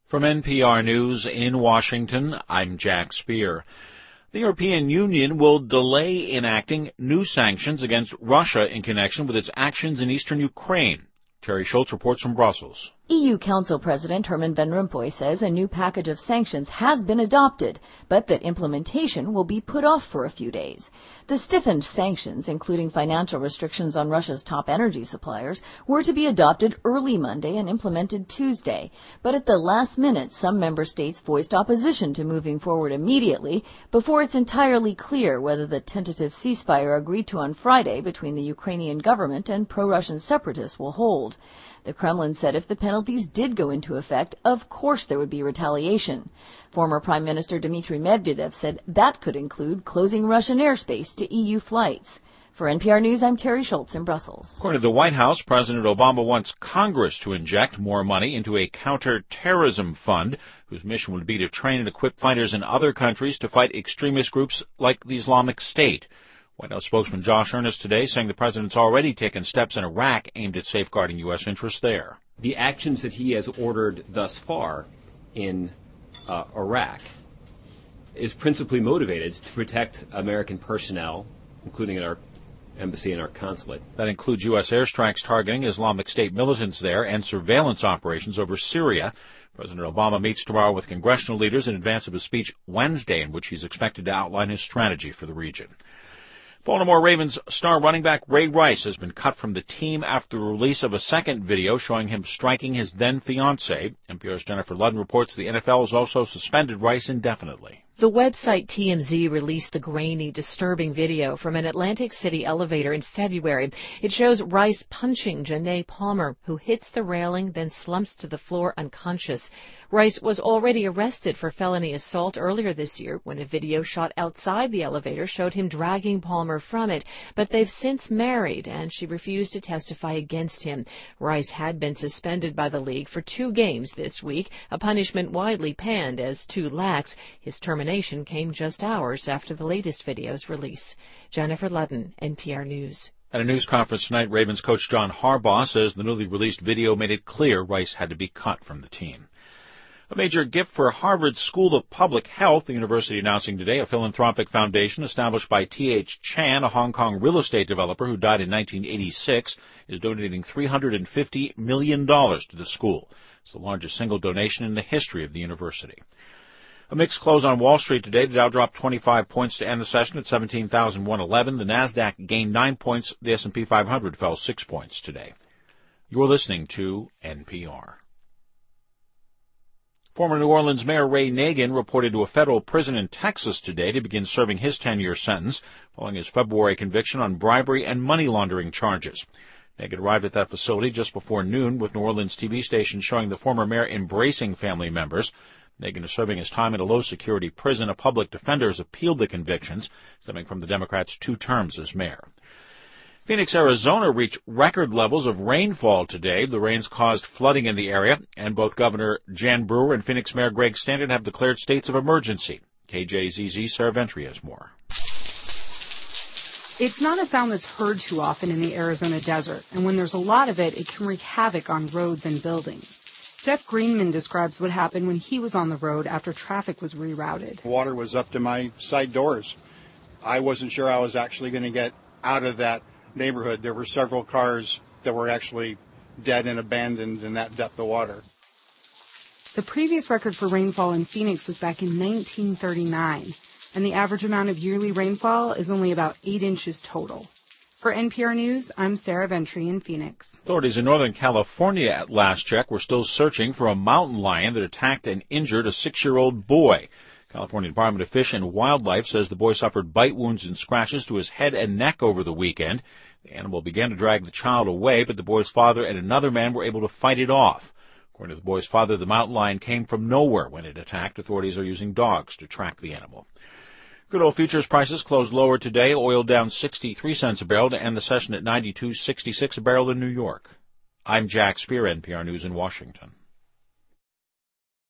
From NPR News in Washington, I'm Jack Speer. The European Union will delay enacting new sanctions against Russia in connection with its actions in eastern Ukraine. Terry Schultz reports from Brussels. EU Council President Herman Van Rompuy says a new package of sanctions has been adopted, but that implementation will be put off for a few days. The stiffened sanctions, including financial restrictions on Russia's top energy suppliers, were to be adopted early Monday and implemented Tuesday. But at the last minute, some member states voiced opposition to moving forward immediately before it's entirely clear whether the tentative ceasefire agreed to on Friday between the Ukrainian government and pro-Russian separatists will hold. The Kremlin said if the penalties did go into effect, of course there would be retaliation. Former Prime Minister Dmitry Medvedev said that could include closing Russian airspace to EU flights. For NPR News, I'm Terry Schultz in Brussels. According to the White House, President Obama wants Congress to inject more money into a counterterrorism fund whose mission would be to train and equip fighters in other countries to fight extremist groups like the Islamic State. White House spokesman Josh Earnest today saying the president's already taken steps in Iraq aimed at safeguarding U.S. interests there. The actions that he has ordered thus far in Iraq is principally motivated to protect American personnel, including at our embassy and our consulate. That includes U.S. airstrikes targeting Islamic State militants there and surveillance operations over Syria. President Obama meets tomorrow with congressional leaders in advance of his speech Wednesday, in which he's expected to outline his strategy for the region. Baltimore Ravens star running back Ray Rice has been cut from the team after the release of a second video showing him striking his then-fiancée. NPR's Jennifer Ludden reports the NFL has also suspended Rice indefinitely. The website TMZ released the grainy, disturbing video from an Atlantic City elevator in February. It shows Rice punching Janae Palmer, who hits the railing, then slumps to the floor unconscious. Rice was already arrested for felony assault earlier this year when a video shot outside the elevator showed him dragging Palmer from it. But they've since married, and she refused to testify against him. Rice had been suspended by the league for 2 games this week, a punishment widely panned as too lax. His termination came just hours after the latest video's release. Jennifer Ludden, NPR News. At a news conference tonight, Ravens coach John Harbaugh says the newly released video made it clear Rice had to be cut from the team. A major gift for Harvard School of Public Health, the university announcing today a philanthropic foundation established by T.H. Chan, a Hong Kong real estate developer who died in 1986, is donating $350 million to the school. It's the largest single donation in the history of the university. A mixed close on Wall Street today. The Dow dropped 25 points to end the session at 17,111. The Nasdaq gained 9 points. The S&P 500 fell 6 points today. You're listening to NPR. Former New Orleans Mayor Ray Nagin reported to a federal prison in Texas today to begin serving his 10-year sentence following his February conviction on bribery and money laundering charges. Nagin arrived at that facility just before noon, with New Orleans TV stations showing the former mayor embracing family members. Nagin is serving his time in a low-security prison. A public defender has appealed the convictions, stemming from the Democrats' 2 terms as mayor. Phoenix, Arizona reached record levels of rainfall today. The rains caused flooding in the area, and both Governor Jan Brewer and Phoenix Mayor Greg Standard have declared states of emergency. KJZZ Sarah Ventry has more. It's not a sound that's heard too often in the Arizona desert, and when there's a lot of it, it can wreak havoc on roads and buildings. Jeff Greenman describes what happened when he was on the road after traffic was rerouted. Water was up to my side doors. I wasn't sure I was actually going to get out of that neighborhood. There were several cars that were actually dead and abandoned in that depth of water. The previous record for rainfall in Phoenix was back in 1939, and the average amount of yearly rainfall is only about 8 inches total. For NPR News, I'm Sarah Ventry in Phoenix. Authorities in Northern California at last check were still searching for a mountain lion that attacked and injured a 6-year-old boy. California Department of Fish and Wildlife says the boy suffered bite wounds and scratches to his head and neck over the weekend. The animal began to drag the child away, but the boy's father and another man were able to fight it off. According to the boy's father, the mountain lion came from nowhere when it attacked. Authorities are using dogs to track the animal. Crude oil futures prices closed lower today. Oil down 63 cents a barrel to end the session at $92.66 a barrel in New York. I'm Jack Speer, NPR News in Washington.